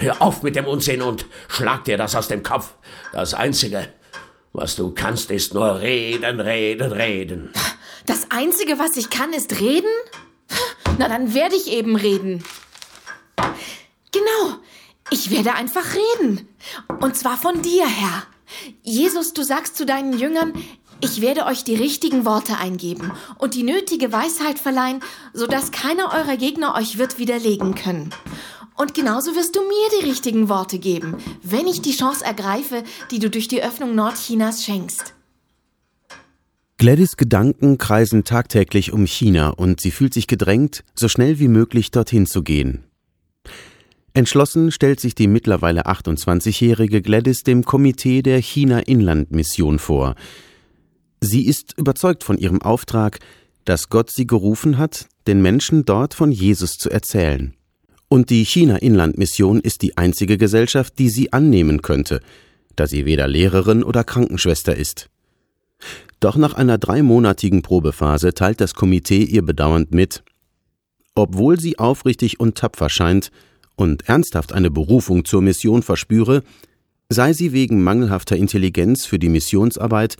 hör auf mit dem Unsinn und schlag dir das aus dem Kopf. Das Einzige, was du kannst, ist nur reden, reden, reden. Das Einzige, was ich kann, ist reden? Na, dann werde ich eben reden. Genau, ich werde einfach reden. Und zwar von dir, Herr. Jesus, du sagst zu deinen Jüngern, ich werde euch die richtigen Worte eingeben und die nötige Weisheit verleihen, sodass keiner eurer Gegner euch wird widerlegen können. Und genauso wirst du mir die richtigen Worte geben, wenn ich die Chance ergreife, die du durch die Öffnung Nordchinas schenkst. Gladys' Gedanken kreisen tagtäglich um China und sie fühlt sich gedrängt, so schnell wie möglich dorthin zu gehen. Entschlossen stellt sich die mittlerweile 28-jährige Gladys dem Komitee der China-Inland-Mission vor. Sie ist überzeugt von ihrem Auftrag, dass Gott sie gerufen hat, den Menschen dort von Jesus zu erzählen. Und die China-Inland-Mission ist die einzige Gesellschaft, die sie annehmen könnte, da sie weder Lehrerin oder Krankenschwester ist. Doch nach einer 3-monatigen Probephase teilt das Komitee ihr bedauernd mit: Obwohl sie aufrichtig und tapfer scheint und ernsthaft eine Berufung zur Mission verspüre, sei sie wegen mangelhafter Intelligenz für die Missionsarbeit,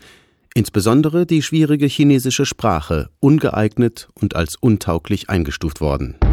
insbesondere die schwierige chinesische Sprache, ungeeignet und als untauglich eingestuft worden.